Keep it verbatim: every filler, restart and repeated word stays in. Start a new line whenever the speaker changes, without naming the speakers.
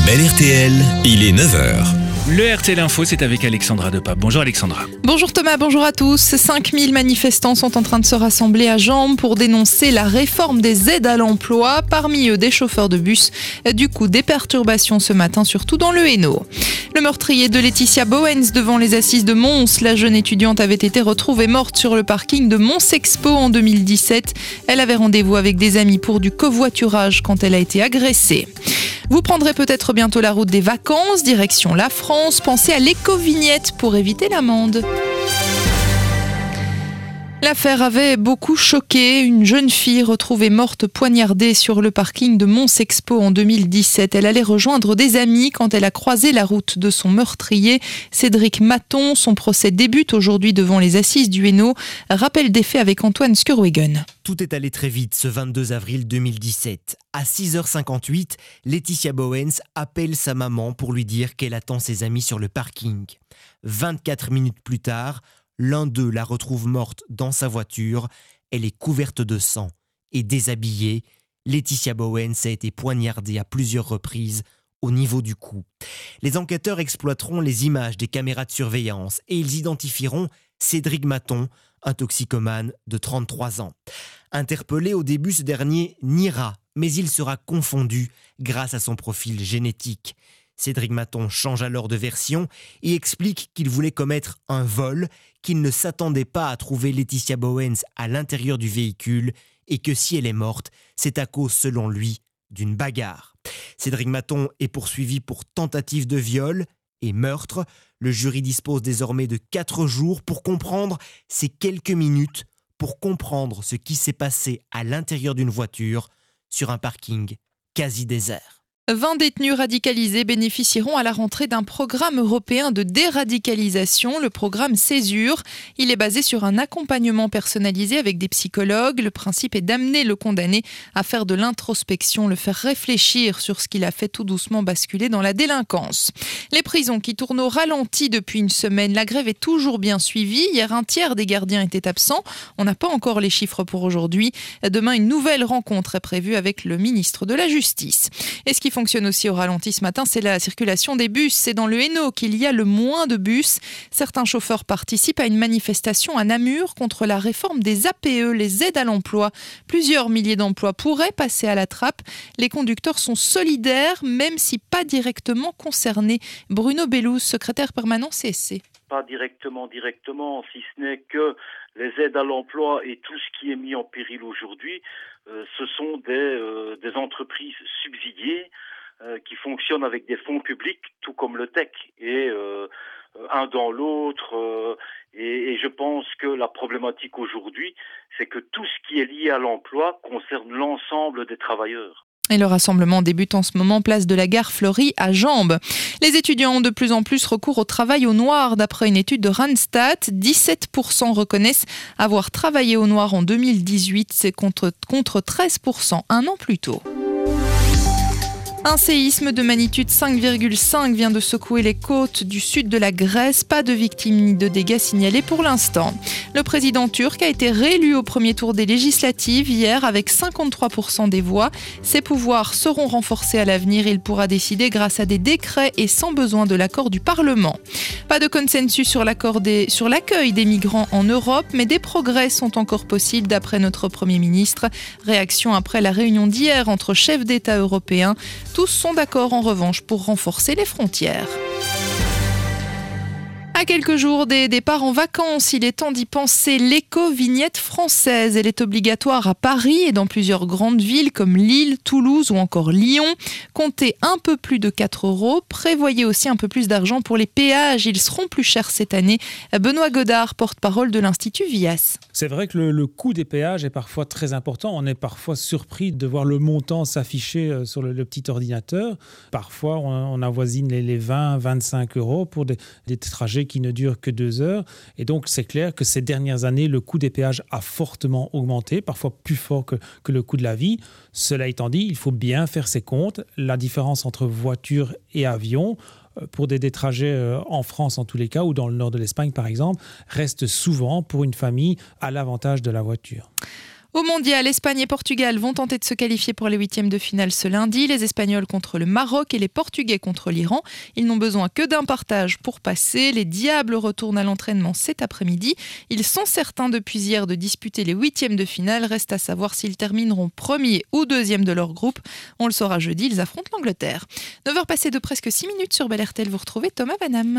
Belle R T L, il est neuf heures.
Le R T L Info, c'est avec Alexandra Depape. Bonjour Alexandra.
Bonjour Thomas, bonjour à tous. cinq mille manifestants sont en train de se rassembler à Jambes pour dénoncer la réforme des aides à l'emploi. Parmi eux, des chauffeurs de bus. Du coup, des perturbations ce matin, surtout dans le Hainaut. Le meurtrier de Laetitia Bowens devant les assises de Mons. La jeune étudiante avait été retrouvée morte sur le parking de Mons Expo en deux mille dix-sept. Elle avait rendez-vous avec des amis pour du covoiturage quand elle a été agressée. Vous prendrez peut-être bientôt la route des vacances, direction la France. Pensez à l'éco-vignette pour éviter l'amende. L'affaire avait beaucoup choqué. Une jeune fille retrouvée morte poignardée sur le parking de Mons Expo en deux mille dix-sept. Elle allait rejoindre des amis quand elle a croisé la route de son meurtrier, Cédric Maton. Son procès débute aujourd'hui devant les assises du Hainaut. Rappel des faits avec Antoine Skurwegen.
Tout est allé très vite ce vingt-deux avril deux mille dix-sept. À six heures cinquante-huit, Laetitia Bowens appelle sa maman pour lui dire qu'elle attend ses amis sur le parking. vingt-quatre minutes plus tard, l'un d'eux la retrouve morte dans sa voiture. Elle est couverte de sang et déshabillée. Laetitia Bowens a été poignardée à plusieurs reprises au niveau du cou. Les enquêteurs exploiteront les images des caméras de surveillance et ils identifieront Cédric Maton, un toxicomane de trente-trois ans. Interpellé au début, ce dernier niera, mais il sera confondu grâce à son profil génétique. Cédric Maton change alors de version et explique qu'il voulait commettre un vol, qu'il ne s'attendait pas à trouver Laetitia Bowens à l'intérieur du véhicule et que si elle est morte, c'est à cause, selon lui, d'une bagarre. Cédric Maton est poursuivi pour tentative de viol et meurtre. Le jury dispose désormais de quatre jours pour comprendre ces quelques minutes, pour comprendre ce qui s'est passé à l'intérieur d'une voiture sur un parking quasi désert.
vingt détenus radicalisés bénéficieront à la rentrée d'un programme européen de déradicalisation, le programme Césure. Il est basé sur un accompagnement personnalisé avec des psychologues. Le principe est d'amener le condamné à faire de l'introspection, le faire réfléchir sur ce qu'il a fait tout doucement basculer dans la délinquance. Les prisons qui tournent au ralenti depuis une semaine. La grève est toujours bien suivie. Hier, un tiers des gardiens étaient absents. On n'a pas encore les chiffres pour aujourd'hui. Demain, une nouvelle rencontre est prévue avec le ministre de la Justice. Et ce qui fonctionne aussi au ralenti ce matin, c'est la circulation des bus. C'est dans le Hainaut qu'il y a le moins de bus. Certains chauffeurs participent à une manifestation à Namur contre la réforme des A P E, les aides à l'emploi. Plusieurs milliers d'emplois pourraient passer à la trappe. Les conducteurs sont solidaires, même si pas directement concernés. Bruno Bellouz, secrétaire permanent C S C.
Pas directement, directement, si ce n'est que les aides à l'emploi et tout ce qui est mis en péril aujourd'hui, euh, ce sont des, euh, des entreprises subsidiées euh, qui fonctionnent avec des fonds publics, tout comme le T E C, et euh, un dans l'autre. Euh, et, et je pense que la problématique aujourd'hui, c'est que tout ce qui est lié à l'emploi concerne l'ensemble des travailleurs.
Et le rassemblement débute en ce moment place de la gare Fleury à Jambes. Les étudiants ont de plus en plus recours au travail au noir. D'après une étude de Randstad, dix-sept pour cent reconnaissent avoir travaillé au noir en deux mille dix-huit. C'est contre, contre treize pour cent un an plus tôt. Un séisme de magnitude cinq virgule cinq vient de secouer les côtes du sud de la Grèce. Pas de victimes ni de dégâts signalés pour l'instant. Le président turc a été réélu au premier tour des législatives hier avec cinquante-trois pour cent des voix. Ses pouvoirs seront renforcés à l'avenir. Il pourra décider grâce à des décrets et sans besoin de l'accord du Parlement. Pas de consensus sur, l'accord des, sur l'accueil des migrants en Europe, mais des progrès sont encore possibles d'après notre Premier ministre. Réaction après la réunion d'hier entre chefs d'État européens. Tous sont d'accord en revanche pour renforcer les frontières. À quelques jours des départs en vacances, il est temps d'y penser. L'éco-vignette française, elle est obligatoire à Paris et dans plusieurs grandes villes comme Lille, Toulouse ou encore Lyon. Comptez un peu plus de quatre euros. Prévoyez aussi un peu plus d'argent pour les péages. Ils seront plus chers cette année. Benoît Godard, porte-parole de l'Institut Vias.
C'est vrai que le, le coût des péages est parfois très important. On est parfois surpris de voir le montant s'afficher sur le, le petit ordinateur. Parfois, on, on avoisine les, les vingt à vingt-cinq euros pour des, des trajets qui ne durent que deux heures. Et donc, c'est clair que ces dernières années, le coût des péages a fortement augmenté, parfois plus fort que, que le coût de la vie. Cela étant dit, il faut bien faire ses comptes. La différence entre voiture et avion, pour des, des trajets en France en tous les cas, ou dans le nord de l'Espagne par exemple, reste souvent pour une famille à l'avantage de la voiture.
Au mondial, Espagne et Portugal vont tenter de se qualifier pour les huitièmes de finale ce lundi. Les Espagnols contre le Maroc et les Portugais contre l'Iran. Ils n'ont besoin que d'un partage pour passer. Les Diables retournent à l'entraînement cet après-midi. Ils sont certains depuis hier de disputer les huitièmes de finale. Reste à savoir s'ils termineront premier ou deuxième de leur groupe. On le saura jeudi, ils affrontent l'Angleterre. neuf heures passées de presque six minutes sur Bel R T L, vous retrouvez Thomas Vanham.